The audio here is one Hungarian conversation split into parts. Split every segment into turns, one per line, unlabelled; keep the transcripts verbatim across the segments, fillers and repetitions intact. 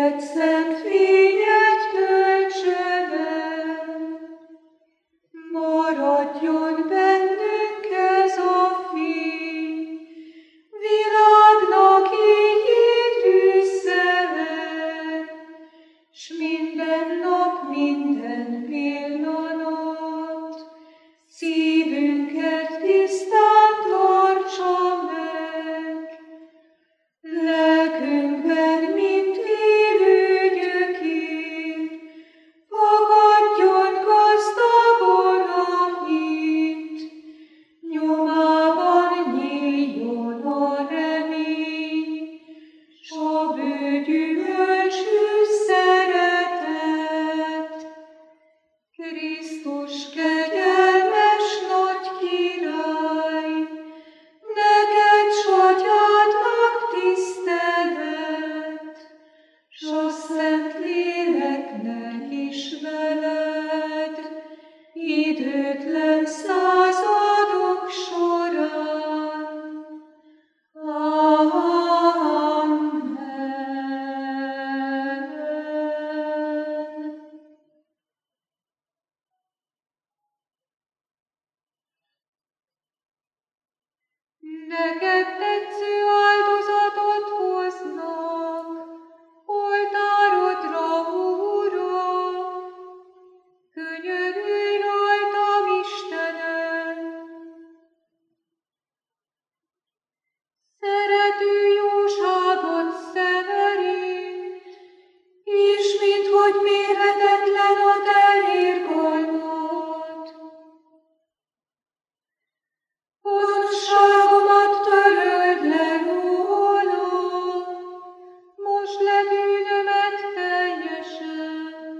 Néked szent fényed töltse el, maradjon bennünk ez a fény, világnak így tűzze el, s minden nap, minden pillanat szívünket tisztán tartsa meg. Lelkünkben, mint élő gyökér, fogadjon gazdagon a hit, nyomában nyíljon a remény, s a bő gyümölcsű szeretet. Krisztus kegyelmes nagy király, neked s atyádnak tisztelet, s a Szent Léleknek is veled, időtlen századok során. Amen. Neked tetsző áldozatot hoznak oltárodra, Uram, könyörülj rajtam, Istenem. Szerető jóságot szemerét, és minthogy mérhetetlen a te irgalmad. Gonoszságomat töröld le rólam, mosd le bűnömet teljesen.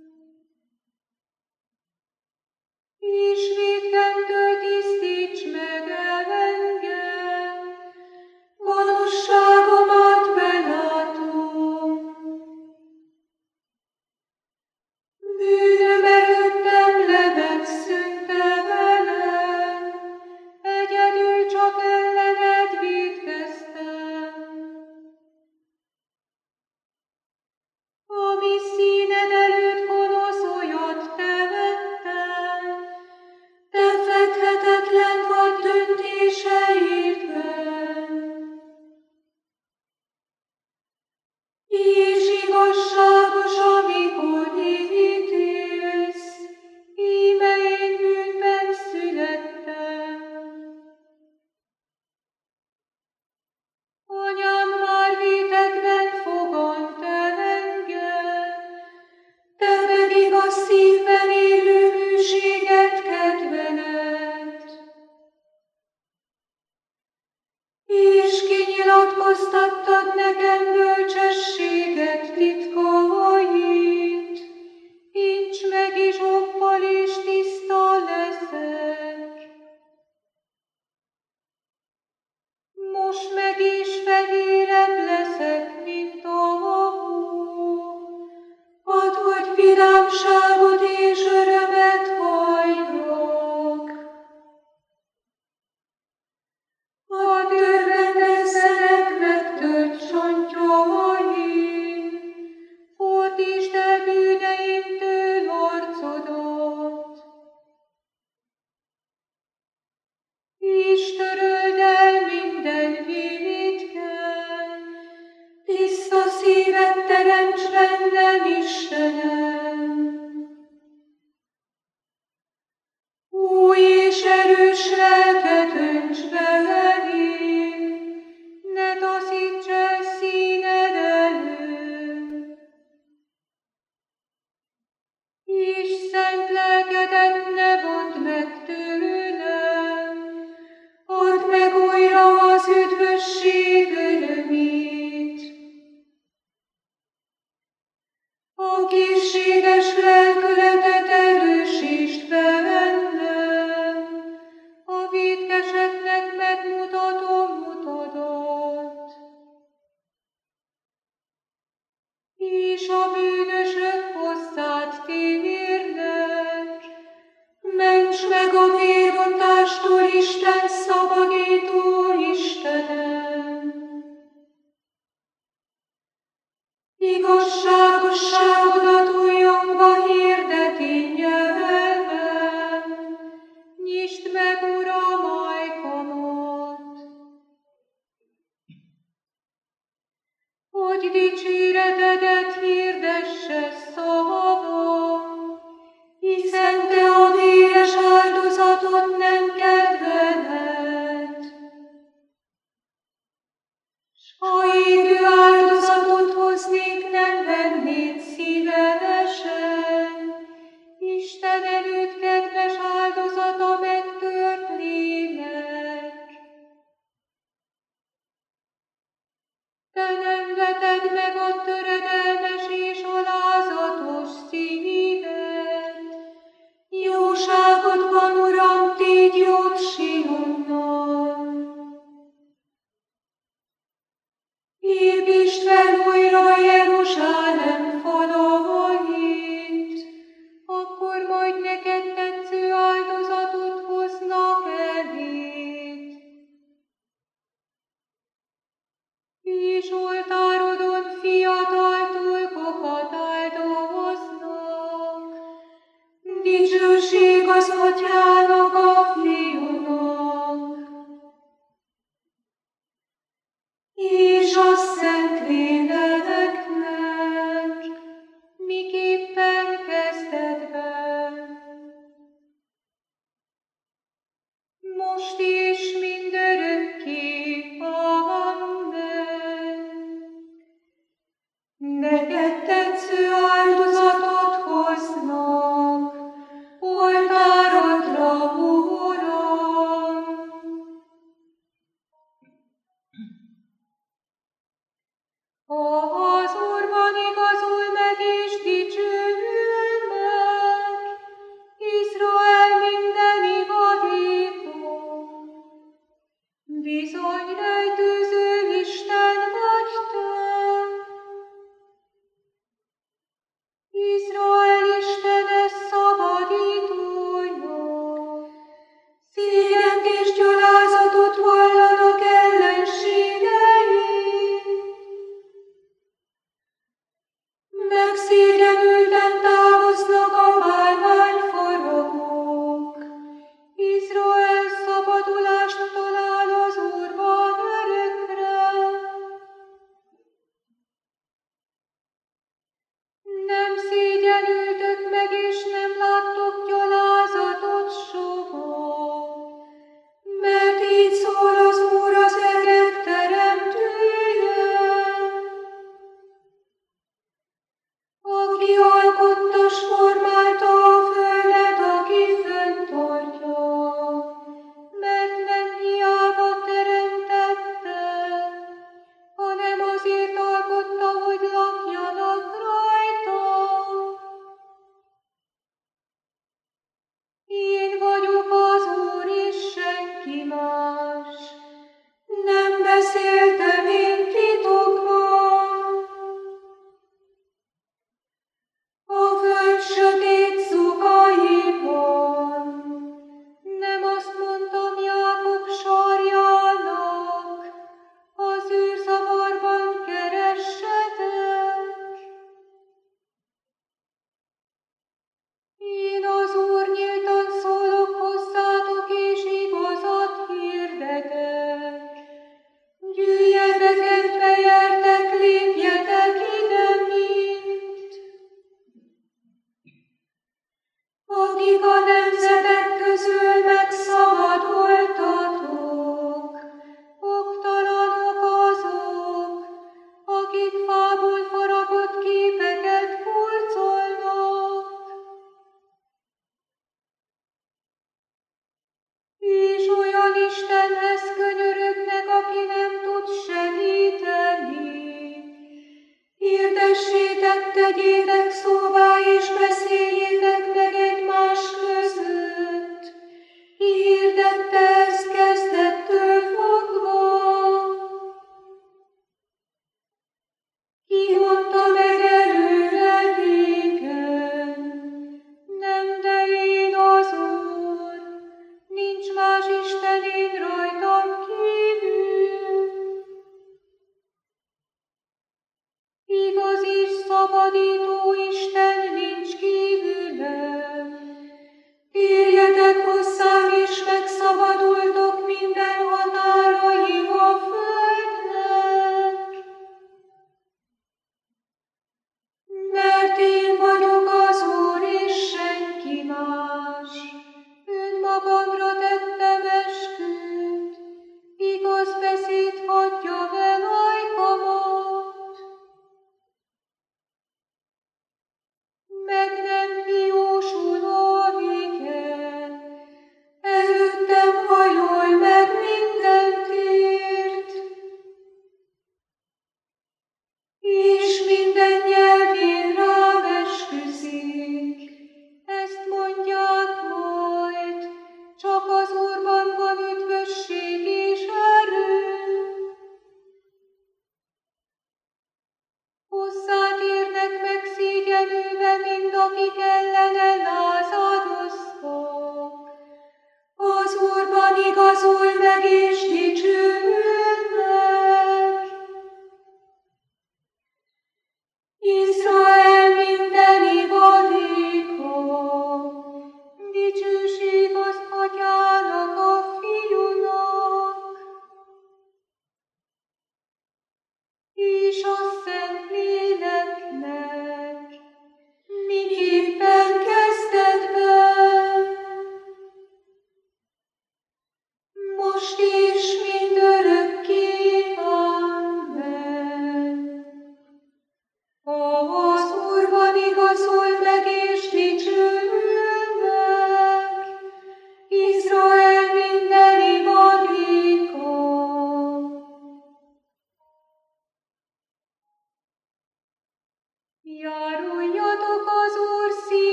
És vétkentől tisztíts meg el engem, gonoszságomat belátom. Bűnöm előttem lebeg szünte velem, egyedül csak ellened vétkeztem. Ami színed előtt gonosz olyat temettem, te fedhetetlen vagy döntéseidben. És igazságos, amikor ítélsz, íme én bűnben születtem. Anyám már vétekben fogant el engem, te pedig a szívben élő hűséget kedveled. És kinyilatkoztattad nekem bölcsességet titkait, incs meg izsoppal és tiszta leszek. Most meg is fehérebb leszek, mint a hó. Add, hogy vidámságot és örömet halljak. Add, örvendezzenek megtört csontjaim, fordítsd el bűneimtől arcodat. És töröld el minden vétken, tiszta szívet teremts bennem, Istenem. Igazságosságodat újjongva hirdeti nyelven, nyisd meg, Uram, ajkamat, hogy dicséretedet hirdesse szavam, hiszen te a véres áldozatot nem kedveled, s ha égő áldozatot hoznék, nem vennéd szívesen. Isten előtt kedves áldozat a megtört lélek. Te nem veted meg a töredelmes és alázatos szívet. Jóságodban, Uram, tégy jót Sionnal. Építsd fel újra Jeruzsálem falait, akkor majd neked tetsző áldozatot hoznak eléd. És oltárodon fiatal tulkokat áldoznak, dicsőség az Atyának, a Fiúnak, és a Szentléleknek, miképpen kezdetben, most és mindörökké. Amen. Neked tetsző áldozatot hoznak, oltárodra, Uram. Az Úrban igazul meg és dicsőül meg, Izrael mindeni vadító. Bizony rejtőző Isten vagy te. Izrael Istene szabadítója. Szégyent és gyalázatot vallanak ellenségei. Megszégyenülten távoznak a bálványfaragók. Izrael szabadulást talál az Úrban örökre. Nem szégyenültök meg, és nem láttok gyalázatot soha. Mert így szól az Úr, az egek teremtője, aki alkotta s formálta a földet, aki fönntartja, mert nem hiába teremtette, hanem azért alkotta, hogy lakjanak rajta. Én vagyok az Úr, és senki más. Nem beszéltem én titokban. A föld sötét szukaiban. Nem azt mondtam Jákob sarjának, az űrzavarban keressetek. Én az Úr nyíltan szólok hozzátok, és igazat hirdetek. Gyűjjetek, egybeértek, lépjetek ide mind, akik a nemzetek közül megszabadultatok. Oktalanok azok, akik fából faragott képeket hurcolnak, és olyan Istenhez könyörögnek, aki nem tud segíteni. Hirdessétek, tegyétek szóvá, és beszéljétek meg egymás között. Hirdette ezt kezdettől fogva. Ki mondta meg előre régen? Nem, de én az Úr, nincs más Isten én rajtam kívül. Igaz és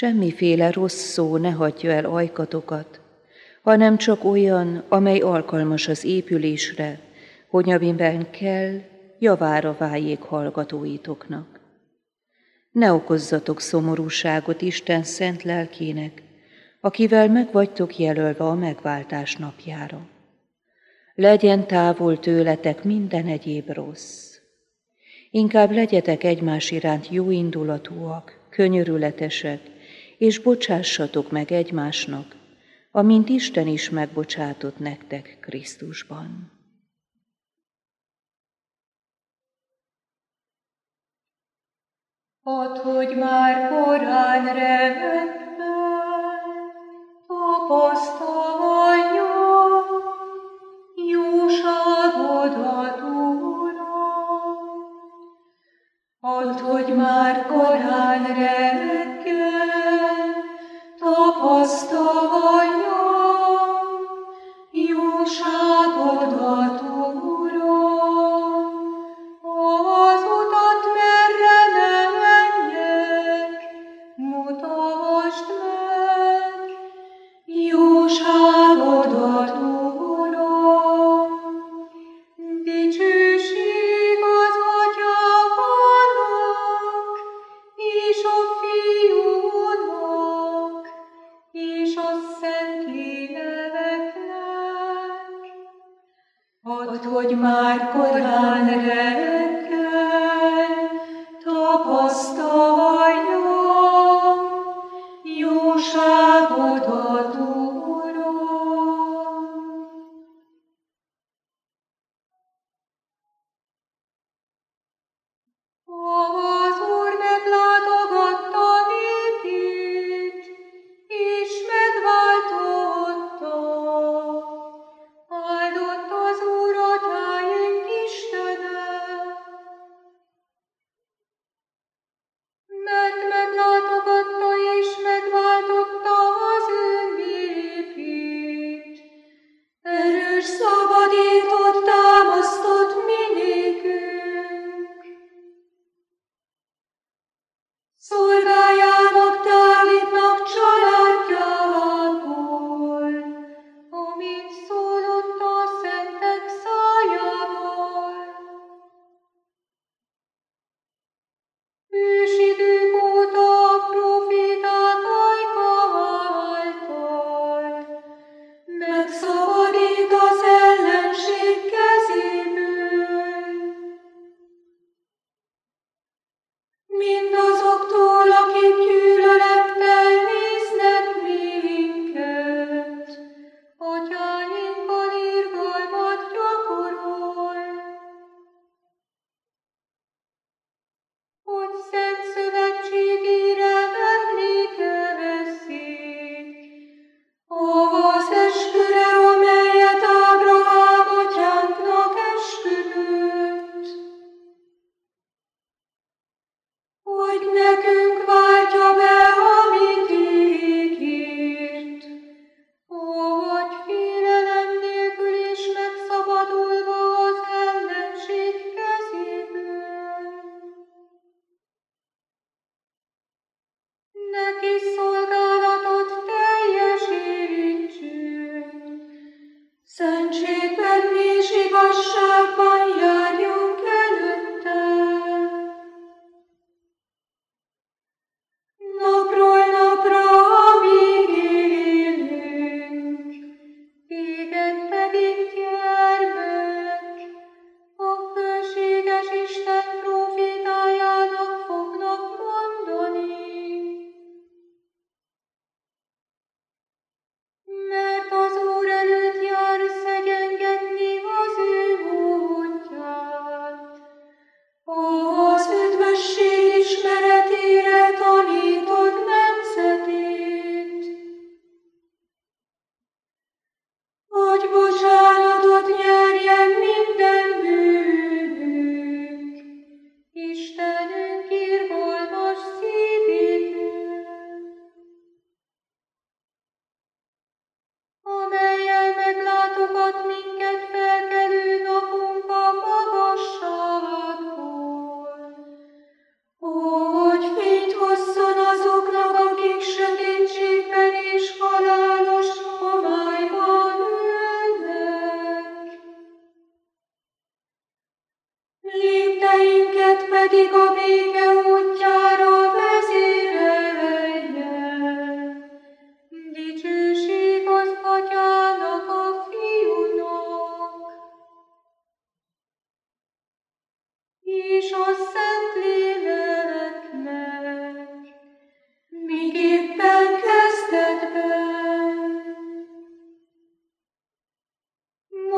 Semmiféle rossz szó ne hagyja el ajkatokat, hanem csak olyan, amely alkalmas az épülésre, hogy amiben kell, javára váljék hallgatóitoknak. Ne okozzatok szomorúságot Isten szent lelkének, akivel meg vagytok jelölve a megváltás napjára. Legyen távol tőletek minden egyéb rossz. Inkább legyetek egymás iránt jóindulatúak, könyörületesek, és bocsássatok meg egymásnak, amint Isten is megbocsátott nektek Krisztusban.
Add, hogy már korán reggel tapasztaljam jóságodat, Uram. Add, hogy már korán reggel tapasztaljam jóságodat, Uram. Az utat, merre menjek, mutasd meg jóságodat, Uram. Dicsőség az Atyának, és a Fiúnak, és a Szentléleknek. Add, hogy már korán reggel tapasztaljam jóságodat, Uram. Az Úr meglátogatta népét, és megváltotta. Áldott az Úr atyáink Istene, mert meglátogatta és megváltotta az ő népét. Erős szabadítót támasztott mi nékünk. Szolgájának Dávidnak családjából, amint szólott a szentek szájával. Ősidők óta a proféták ajka által megszabadít az ellenség kezéből. Mindazoktól, akik gyűlölettel néznek minket, atyáinkkal irgalmat gyakorol, hogy szent szövetségére emlékezzék, az esküre, amelyet Ábrahám atyánknak esküdött, hogy nekünk váltja be, amit ígért, hogy félelem nélkül is megszabadulva az ellenség kezéből. Neki szolgálatot teljesítsünk, szentségben és igazságban járjunk előtte. Napról napra, amíg élünk, téged pedig, gyermek, a fölséges Isten prófétájának fognak mondani. Mert az Úr előtt jársz egy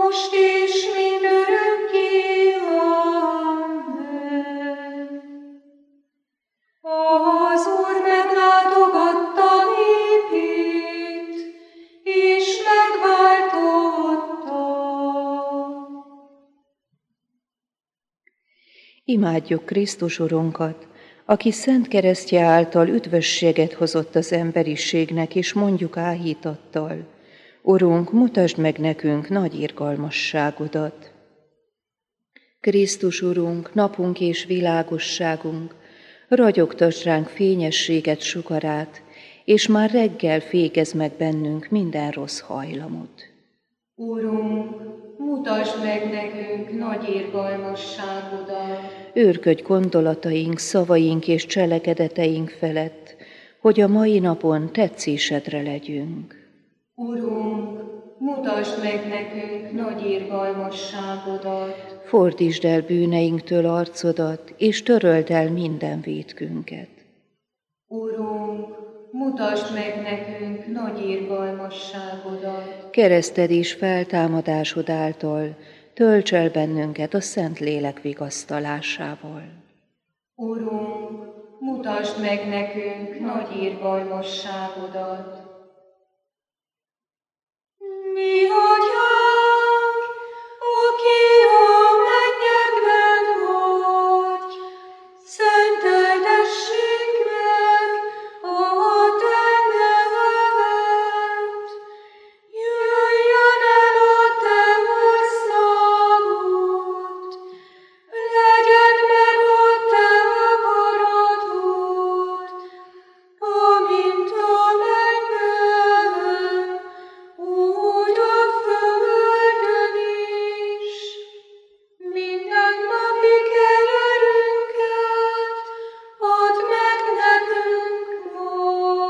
most és mindörökké. Amen. Az Úr meglátogatta népét, és megváltotta.
Imádjuk Krisztus Urunkat, aki szent keresztje által üdvösséget hozott az emberiségnek, és mondjuk áhítattal: Urunk, mutasd meg nekünk nagy irgalmasságodat. Krisztus Urunk, napunk és világosságunk, ragyogtasd ránk fényességet, sugarát, és már reggel fékezd meg bennünk minden rossz hajlamot.
Urunk, mutasd meg nekünk nagy irgalmasságodat.
Őrködj gondolataink, szavaink és cselekedeteink felett, hogy a mai napon tetszésedre legyünk.
Urunk, mutasd meg nekünk nagy irgalmasságodat.
Fordítsd el bűneinktől arcodat, és töröld el minden vétkünket.
Urunk, mutasd meg nekünk nagy irgalmasságodat.
Kereszted és feltámadásod által tölts el bennünket a Szent Lélek vigasztalásával.
Urunk, mutasd meg nekünk nagy irgalmasságodat. Mi Atyánk, aki a mennyekben vagy, szenteltessék meg a te neved. Jöjjön el a te országod, legyen meg a te akaratod, amint a mennyben, úgy a földön is. Minden napi kenyerünket add meg nekünk ma,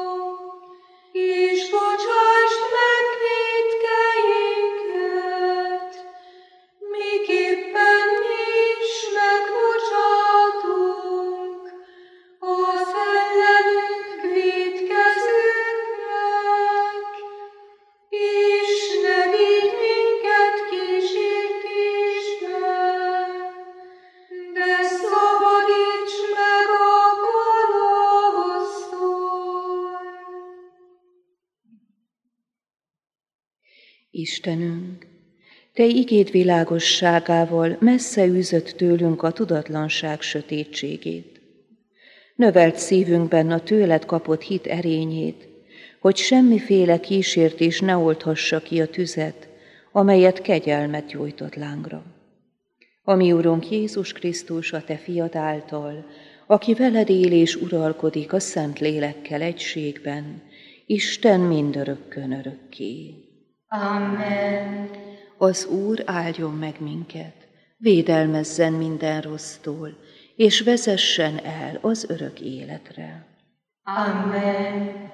és bocsásd meg vétkeinket, miképpen mi is megbocsátunk az ellenünk vétkezőknek, és ne vigy minket kísértésbe, de szabadíts meg a gonosztól.
Istenünk, Te igéd világosságával messze űzött tőlünk a tudatlanság sötétségét. Növelt szívünkben a tőled kapott hit erényét, hogy semmiféle kísértés ne oldhassa ki a tüzet, amelyet kegyelmet gyújtott lángra. A mi Urunk Jézus Krisztus, a Te fiad által, aki veled él és uralkodik a Szent Lélekkel egységben, Isten mindörökkön örökké.
Amen.
Az Úr áldjon meg minket, védelmezzen minden rossztól, és vezessen el az örök életre.
Amen.